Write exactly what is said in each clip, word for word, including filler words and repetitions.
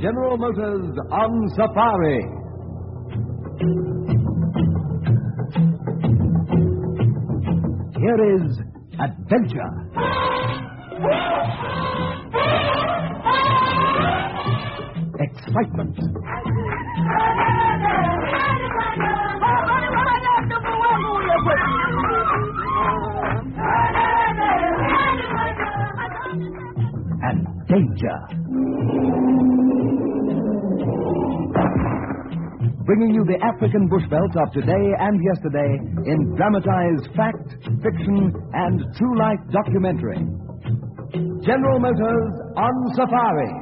General Motors on Safari. Here is adventure. Excitement. And danger. Bringing you the African bushveld of today and yesterday in dramatized fact, fiction, and true-life documentary. General Motors on Safari.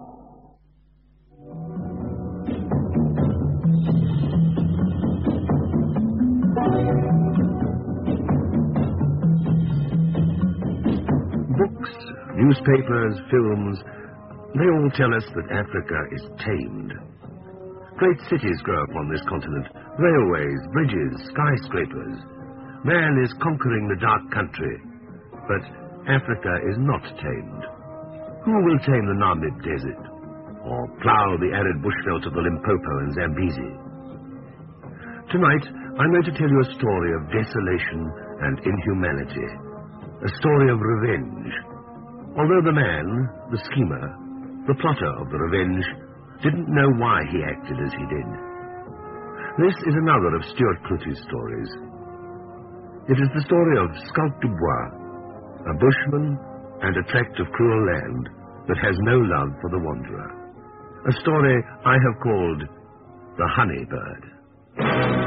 Books, newspapers, films, they all tell us that Africa is tamed. Great cities grow up on this continent. Railways, bridges, skyscrapers. Man is conquering the dark country. But Africa is not tamed. Who will tame the Namib Desert? Or plough the arid bushveld of the Limpopo and Zambezi? Tonight, I'm going to tell you a story of desolation and inhumanity. A story of revenge. Although the man, the schemer, the plotter of the revenge, didn't know why he acted as he did. This is another of Stuart Clutie's stories. It is the story of Schalk du Bois, a bushman and a tract of cruel land that has no love for the wanderer. A story I have called The Honey Bird.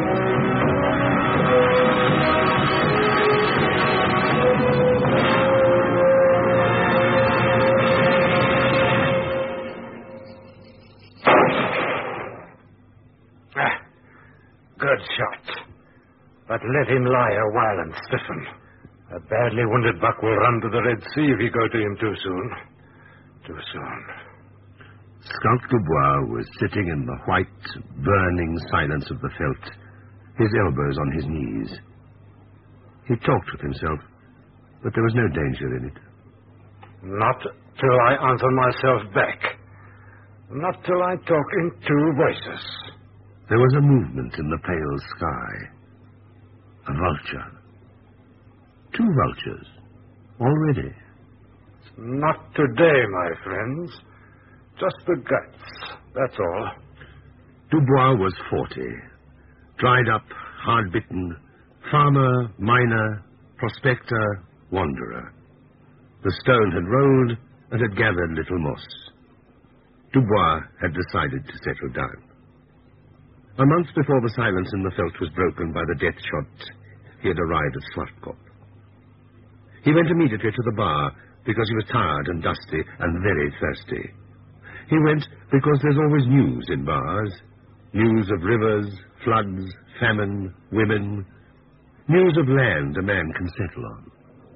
Good shot. But let him lie a while and stiffen. A badly wounded buck will run to the Red Sea if you go to him too soon. Too soon. Schalk du Bois was sitting in the white, burning silence of the veldt, his elbows on his knees. He talked with himself, but there was no danger in it. Not till I answer myself back. Not till I talk in two voices. There was a movement in the pale sky. A vulture. Two vultures. Already. Not today, my friends. Just the guts. That's all. Du Bois was forty. Dried up, hard-bitten. Farmer, miner, prospector, wanderer. The stone had rolled and had gathered little moss. Du Bois had decided to settle down. A month before the silence in the veldt was broken by the death shot, he had arrived at Swartkop. He went immediately to the bar because he was tired and dusty and very thirsty. He went because there's always news in bars. News of rivers, floods, famine, women. News of land a man can settle on.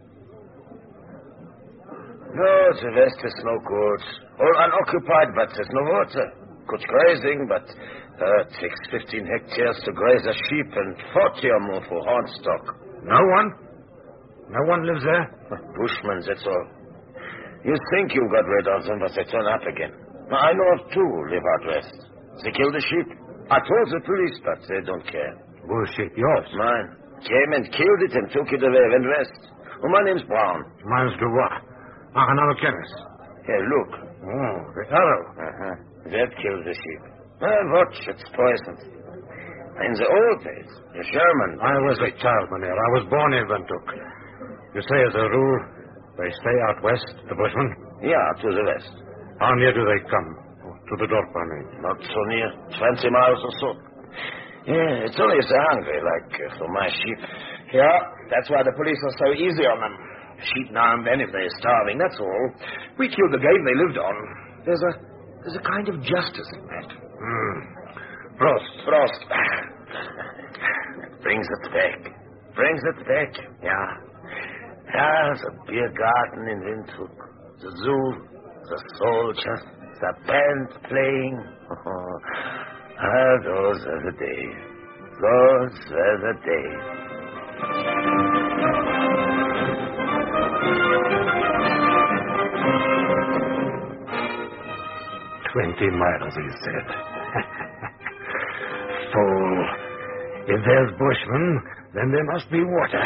No, the west is no good. All unoccupied, but there's no water. Good grazing, but uh, it takes fifteen hectares to graze a sheep and forty or more for horn stock. No one? No one lives there? Bushmen, that's all. You think you got rid of them, but they turn up again. I know of two who live out west. They killed the sheep. I told the police, but they don't care. Whose sheep? Yours? Mine. Came and killed it and took it away, went west. Oh, my name's Brown. Mine's Dubois. Another chemist. Here, look. Oh, the arrow. Uh-huh. That killed the sheep. Well, watch, it's poisoned. In the old days, the Sherman... I was a child, Mynheer. I was born in Windhoek. You say as a rule, they stay out west, the bushmen? Yeah, to the west. How near do they come? To the Dorp, I mean. Not so near. Twenty miles or so. Yeah, it's only if they're hungry, like uh, for my sheep. Yeah, that's why the police are so easy on them. Sheep now and then if they're starving, that's all. We killed the game they lived on. There's a there's a kind of justice in that. Hmm. Frost. Frost. Brings it back. Brings it back, yeah. Yeah, the beer garden in Windhoek. The zoo. The soldiers. The band playing. Ah, those are the days. Those were the days. Twenty miles, he said. Fool. If there's bushmen, then there must be water.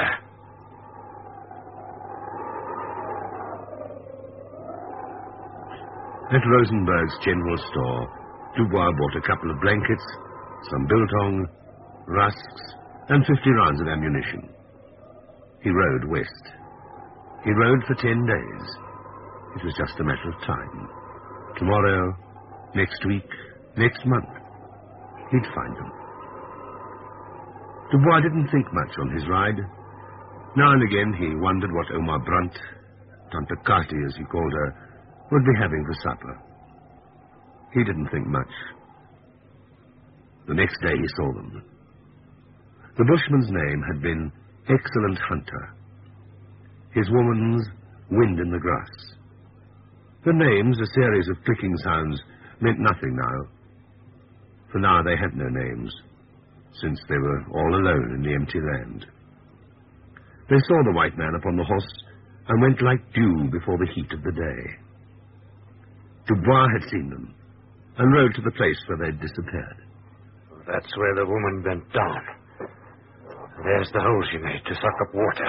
At Rosenberg's general store, Dubois bought a couple of blankets, some biltong, rusks, and fifty rounds of ammunition. He rode west. He rode for ten days. It was just a matter of time. Tomorrow, next week, next month, he'd find them. Dubois didn't think much on his ride. Now and again he wondered what Omar Brunt, Tante Kati as he called her, would be having for supper. He didn't think much. The next day he saw them. The bushman's name had been Excellent Hunter. His woman's Wind in the Grass. The names, a series of clicking sounds, meant nothing now. For now they had no names, since they were all alone in the empty land. They saw the white man upon the horse and went like dew before the heat of the day. Dubois had seen them and rode to the place where they'd disappeared. That's where the woman bent down. There's the hole she made to suck up water.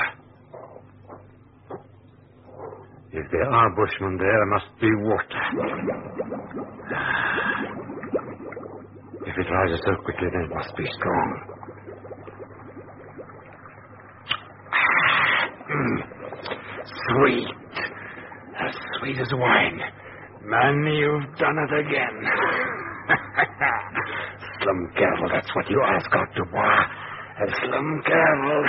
If there are bushmen there, there must be water. If it rises so quickly, then it must be strong. Sweet. As sweet as wine. Man, you've done it again. Slum Carroll, that's what you ask out, Dubois. A Slum Carroll.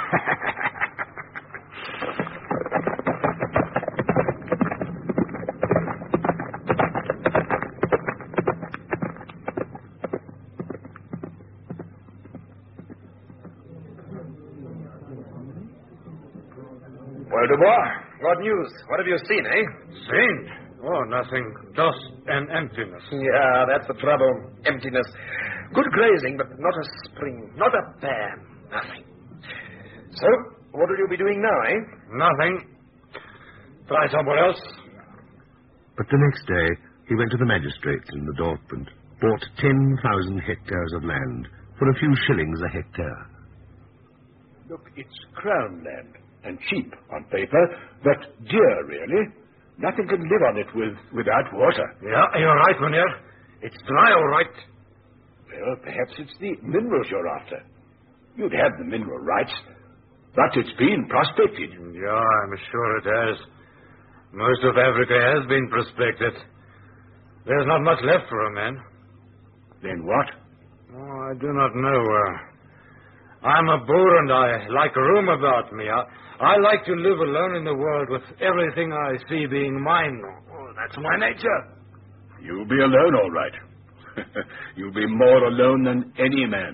Well, Dubois, what news? What have you seen, eh? Seen? Oh, nothing. Dust and emptiness. Yeah, that's the trouble. Emptiness. Good grazing, but not a spring, not a bear, nothing. So, what will you be doing now, eh? Nothing. Try somewhere else. But the next day, he went to the magistrates in the Dorp and bought ten thousand hectares of land for a few shillings a hectare. Look, it's crown land, and cheap on paper, but dear, really. Nothing can live on it with without water. Yeah, you're right, Mynheer. It's dry, all right. Well, perhaps it's the minerals you're after. You'd have the mineral rights, but it's been prospected. Yeah, I'm sure it has. Most of Africa has been prospected. There's not much left for a man. Then what? Oh, I do not know. Uh, I'm a Boer and I like room about me. I, I like to live alone in the world with everything I see being mine. Oh, that's my nature. You'll be alone, all right. You'll be more alone than any man.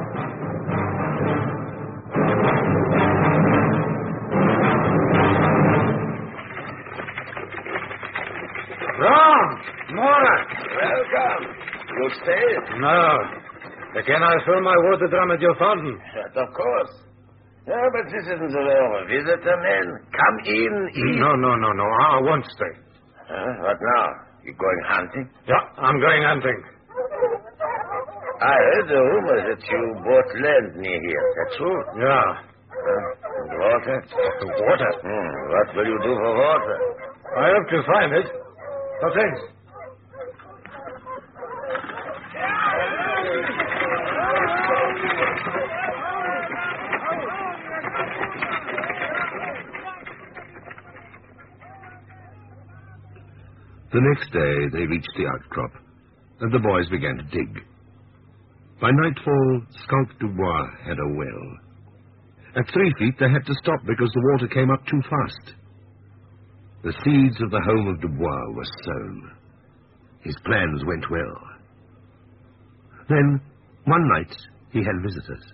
Ron! Mora! Welcome. You stay? No. Can I fill my water drum at your fountain? Yes, of course. Yeah, but this isn't the way of a visitor, man. Come in, eat. No, no, no, no. I won't stay. Huh? What now? You going hunting? Yeah, I'm going hunting. I heard the rumor that you bought land near here. That's true? Yeah. Uh, and water? Water? Hmm. What will you do for water? I hope to find it. No thanks. The next day they reached the outcrop, and the boys began to dig. By nightfall, Schalk Dubois had a well. At three feet, they had to stop because the water came up too fast. The seeds of the home of Dubois were sown. His plans went well. Then, one night, he had visitors.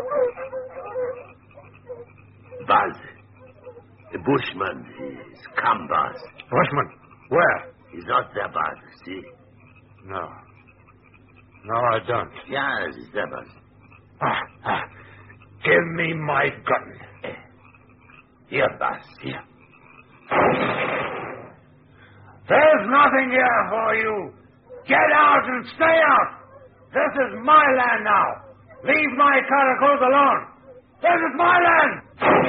Buzz. The bushman is come, Buzz. Bushman? Where? He's not there, Buzz, see? No. No, I don't. Yes, he's there, Buzz. Ah, ah. Give me my gun. Eh. Here, Buzz, here. There's nothing here for you. Get out and stay out! This is my land now. Leave my caracals alone. This is my land!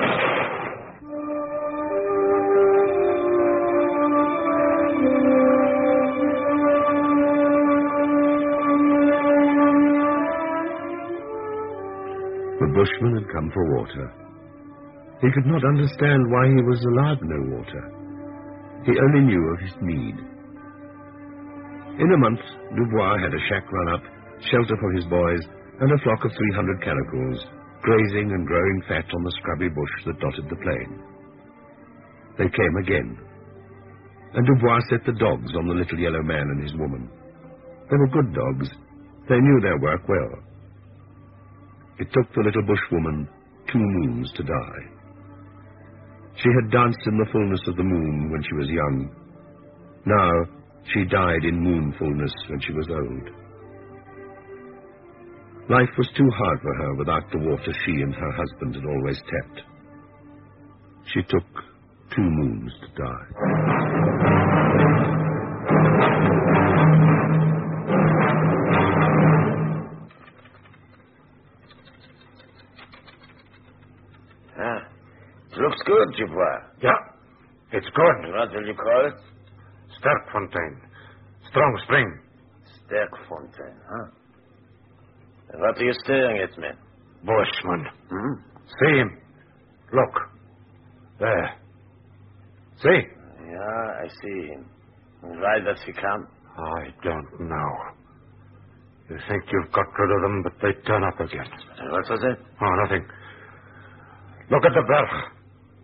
The bushman had come for water. He could not understand why he was allowed no water. He only knew of his need. In a month, Dubois had a shack run up, shelter for his boys, and a flock of three hundred caracals, grazing and growing fat on the scrubby bush that dotted the plain. They came again, and Dubois set the dogs on the little yellow man and his woman. They were good dogs. They knew their work well. It took the little bushwoman two moons to die. She had danced in the fullness of the moon when she was young. Now she died in moon fullness when she was old. Life was too hard for her without the water she and her husband had always tapped. She took two moons to die. Looks good, Dubois. Yeah, it's good. What will you call it? Sterkfontein. Strong spring. Sterkfontein, huh? What are you staring at me? Bushman. Hmm? See him. Look. There. See? Yeah, I see him. Why does he come? I don't know. You think you've got rid of them, but they turn up again. What was it? Oh, nothing. Look at the berg.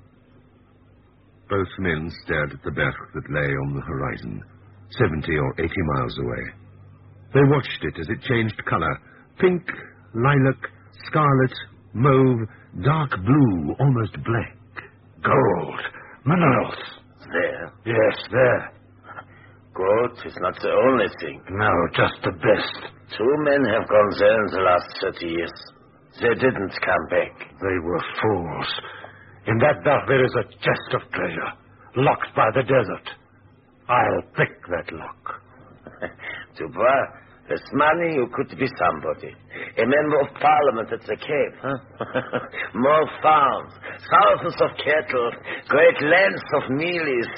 Both men stared at the berg that lay on the horizon, seventy or eighty miles away. They watched it as it changed color. Pink, lilac, scarlet, mauve, dark blue, almost black. Gold. Minerals. There? Yes, there. Gold is not the only thing. No, just the best. Two men have gone there in the last thirty years. They didn't come back. They were fools. In that berg there is a chest of treasure, locked by the desert. I'll pick that lock. Dubois, with money you could be somebody. A member of parliament at the Cape, huh? More farms, thousands of cattle, great lands of mealies.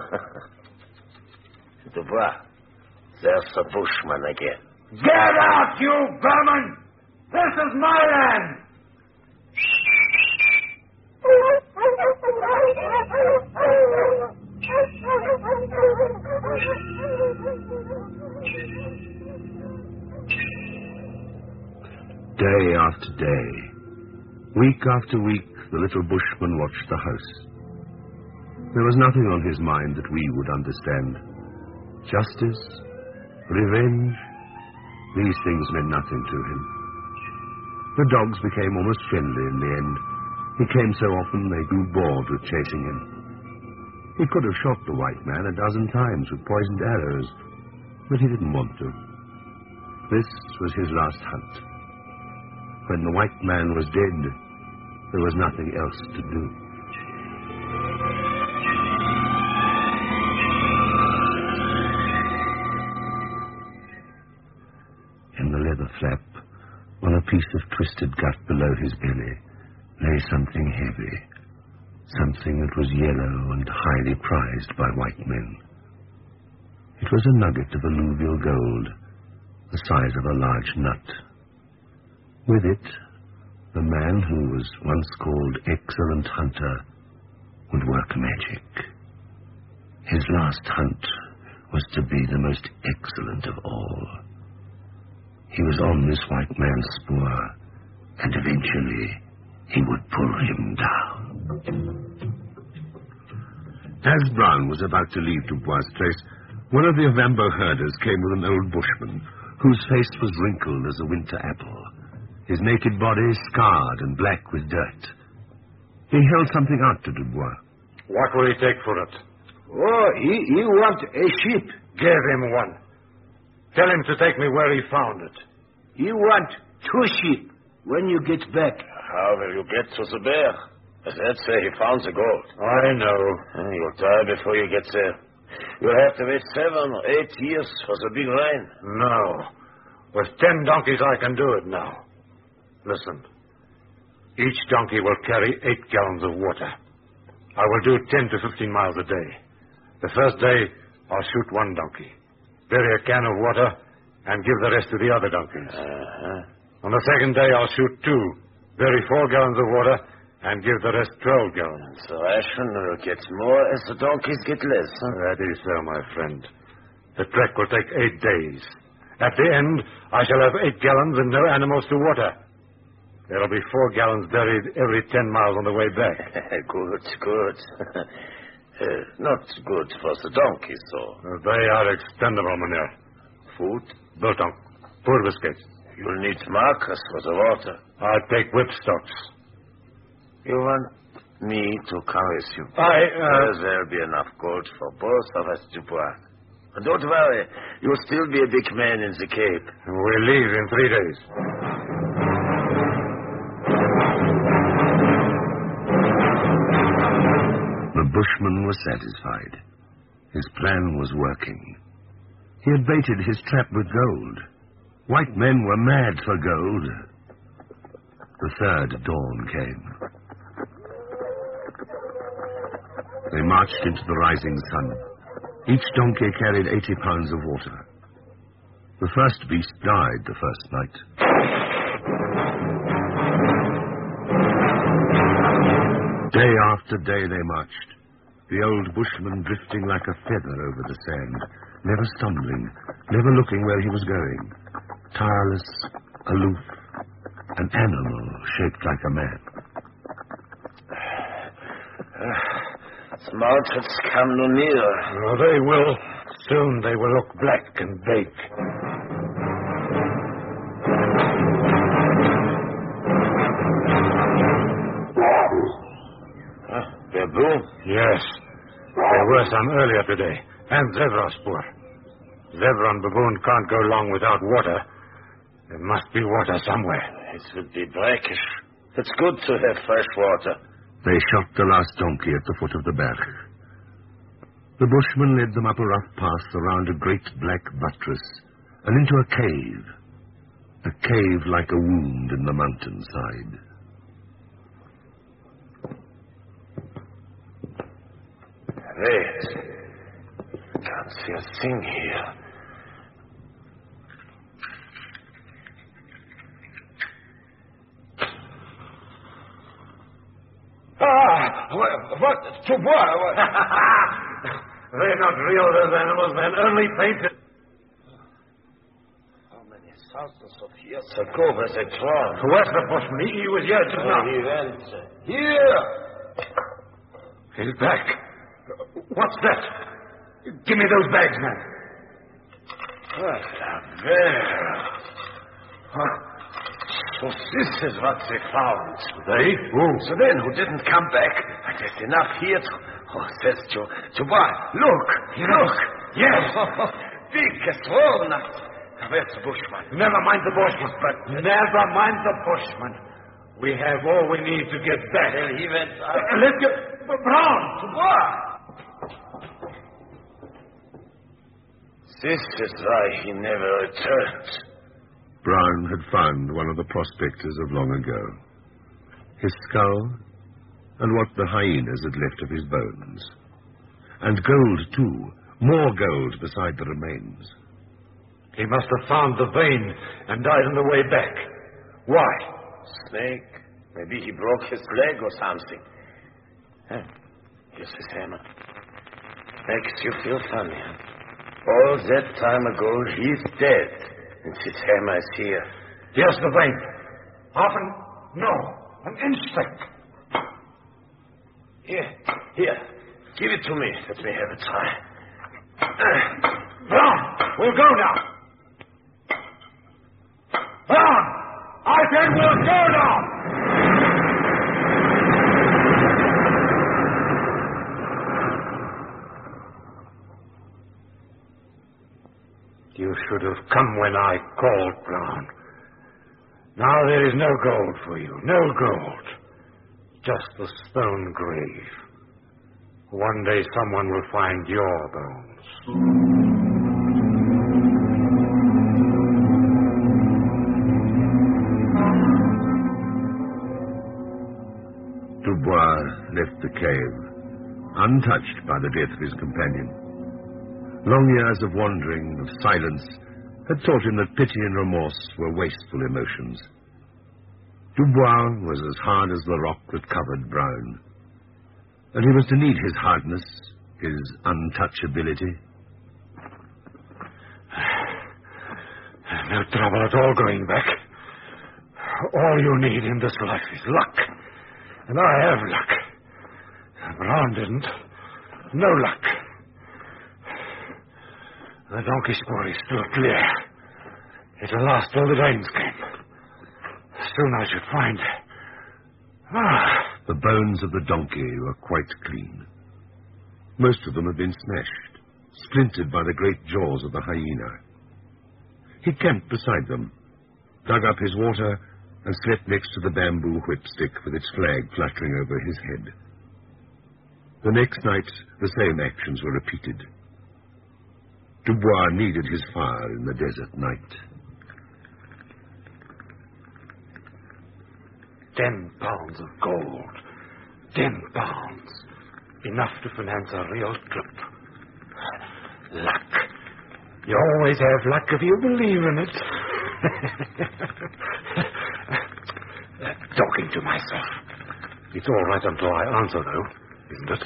Dubois, there's the bushman again. Get out, you vermin! This is my land! Day after day, week after week, the little bushman watched the house. There was nothing on his mind that we would understand. Justice, revenge, these things meant nothing to him. The dogs became almost friendly in the end. He came so often they grew bored with chasing him. He could have shot the white man a dozen times with poisoned arrows, but he didn't want to. This was his last hunt. When the white man was dead, there was nothing else to do. In the leather flap, on a piece of twisted gut below his belly, lay something heavy, something that was yellow and highly prized by white men. It was a nugget of alluvial gold, the size of a large nut. With it, the man who was once called Excellent Hunter would work magic. His last hunt was to be the most excellent of all. He was on this white man's spoor, and eventually he would pull him down. As Brown was about to leave Dubois' place, one of the Ovambo herders came with an old bushman, whose face was wrinkled as a winter apple, his naked body scarred and black with dirt. He held something out to Dubois. What will he take for it? Oh, he, he want a sheep. Give him one. Tell him to take me where he found it. He want two sheep when you get back. How will you get to the bear? That's where he found the gold. I know. You'll die before you get there. You'll have to wait seven or eight years for the big rain. No. With ten donkeys, I can do it now. Listen. Each donkey will carry eight gallons of water. I will do ten to fifteen miles a day. The first day, I'll shoot one donkey, bury a can of water, and give the rest to the other donkeys. Uh-huh. On the second day, I'll shoot two, bury four gallons of water, and give the rest twelve gallons. The ration will get more as the donkeys get less. Huh? That is so, my friend. The trek will take eight days. At the end, I shall have eight gallons and no animals to water. There'll be four gallons buried every ten miles on the way back. Good, good. uh, not good for the donkeys, though. Uh, they are expendable, Mynheer. Food? Biltong. Poor biscuits. You'll need markers for the water. I'll take whipstocks. You want me to come with you? I, uh... Well, there'll be enough gold for both of us, Dubois. And don't worry, you'll still be a big man in the Cape. We'll leave in three days. The bushman was satisfied. His plan was working. He had baited his trap with gold. White men were mad for gold. The third dawn came. They marched into the rising sun. Each donkey carried eighty pounds of water. The first beast died the first night. Day after day they marched, the old bushman drifting like a feather over the sand, never stumbling, never looking where he was going, tireless, aloof, an animal shaped like a man. The mountains come no nearer. Oh, they will. Soon they will look black and bake. Huh? Baboon? Yes. There were some earlier today. And Zevraspur. Zebra and baboon can't go long without water. There must be water somewhere. It would be brackish. It's good to have fresh water. They shot the last donkey at the foot of the berg. The bushman led them up a rough path around a great black buttress and into a cave. A cave like a wound in the mountainside. Wait. Can't see a thing here. Ah! What? what to what? what? They're not real, those animals, man. Only painted. How many thousands of years ago was they drawn? Where's the bushman? He, he was here just Oh, now. he went. Here! He's back. What's that? Give me those bags, man. What a bear. Huh? So this is what they found. They? Who? So then, who didn't come back? And there's enough here to... Oh, says to... To what? Look! Yes. Look! Yes! Big and strong. Where's the bushman? Never mind the bushman. But never mind the bushman. We have all we need to get back. Well, he went... Uh, let's get... Brown! To what? This is why he never returned. Brown had found one of the prospectors of long ago. His skull, and what the hyenas had left of his bones. And gold, too. More gold beside the remains. He must have found the vein and died on the way back. Why? Snake. Maybe he broke his leg or something. Huh? Here's his hammer. Makes you feel funny, huh? All that time ago, he's dead. And his hammer is here. Here's the vein. Half an... No. An inch thick. Here. Here. Give it to me. Let me have a try. Brown! We'll go now. Brown! I said we'll go now! You should have come when I called, Brown. Now there is no gold for you. No gold. Just the stone grave. One day someone will find your bones. Dubois left the cave, untouched by the death of his companion. Long years of wandering, of silence, had taught him that pity and remorse were wasteful emotions. Dubois was as hard as the rock that covered Brown, and he was to need his hardness, his untouchability. No trouble at all going back. All you need in this life is luck. And I have luck. Brown didn't. No luck. The donkey spoor is still clear. It'll last till the rains came. Soon I should find... Ah. The bones of the donkey were quite clean. Most of them had been smashed, splintered by the great jaws of the hyena. He camped beside them, dug up his water, and slept next to the bamboo whipstick with its flag fluttering over his head. The next night, the same actions were repeated. Dubois needed his fire in the desert night. Ten pounds of gold. Ten pounds. Enough to finance a real trip. Luck. You always have luck if you believe in it. Talking to myself. It's all right until I answer, though, isn't it?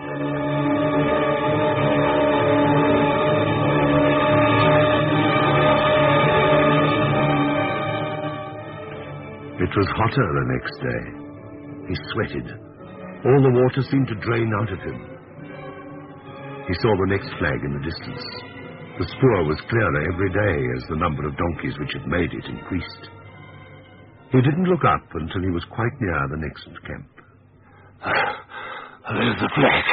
It was hotter the next day. He sweated. All the water seemed to drain out of him. He saw the next flag in the distance. The spoor was clearer every day as the number of donkeys which had made it increased. He didn't look up until he was quite near the next camp. Uh, there's the flag.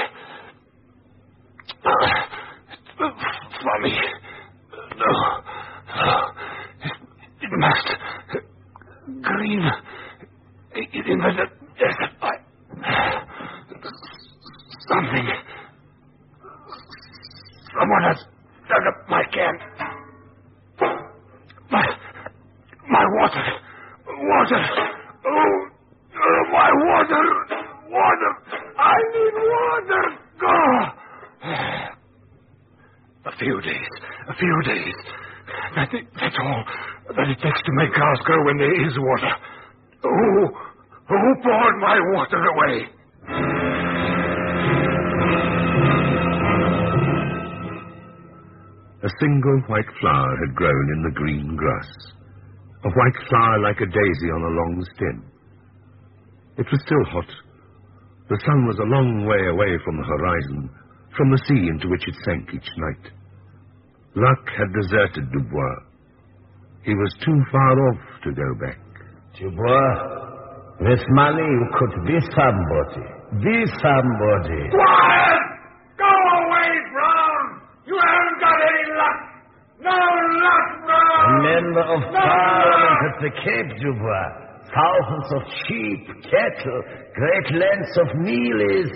Uh, funny. No. no. It, it must... Green. In the desert. I... Something. Someone has dug up my camp. My... My water. Water. Oh, oh, my water. Water. I need water. Go. A few days. A few days. That, that's all that it takes to make cows grow when there is water. Who, who poured my water away? A single white flower had grown in the green grass. A white flower like a daisy on a long stem. It was still hot. The sun was a long way away from the horizon, from the sea into which it sank each night. Luck had deserted Dubois. He was too far off to go back. Dubois, with money you could be somebody. Be somebody. Quiet! Go away, Brown! You haven't got any luck! No luck, Brown! A member of no Parliament luck. at the Cape, Dubois. Thousands of sheep, cattle, great lengths of mealies.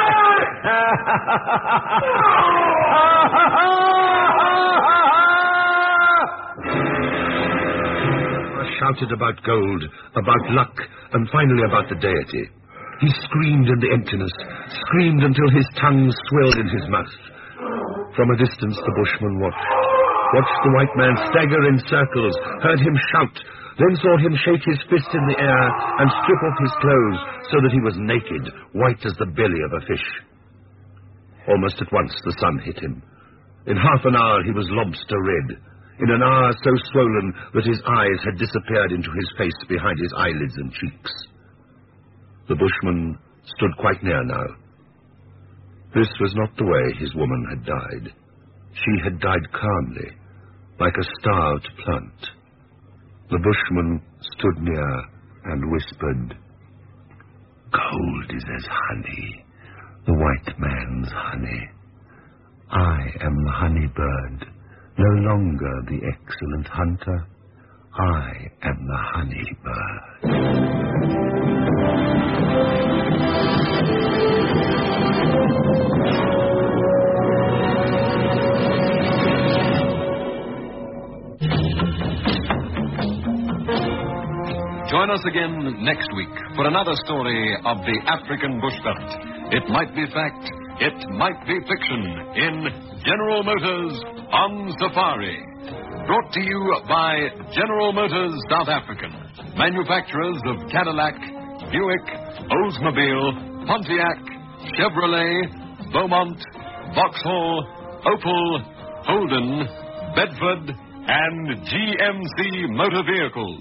Shouted about gold, about luck, and finally about the deity. He screamed in the emptiness, screamed until his tongue swelled in his mouth. From a distance the bushman watched, watched the white man stagger in circles, heard him shout, then saw him shake his fist in the air and strip off his clothes so that he was naked, white as the belly of a fish. Almost at once the sun hit him. In half an hour he was lobster red. In an hour so swollen that his eyes had disappeared into his face behind his eyelids and cheeks. The bushman stood quite near now. This was not the way his woman had died. She had died calmly, like a starved plant. The bushman stood near and whispered, "Gold is as honey, the white man's honey. I am the honey bird. No longer the excellent hunter, I am the honey bird." Join us again next week for another story of the African bushveld. It might be fact, it might be fiction in General Motors on Safari. Brought to you by General Motors South African, manufacturers of Cadillac, Buick, Oldsmobile, Pontiac, Chevrolet, Beaumont, Vauxhall, Opel, Holden, Bedford, and G M C motor vehicles.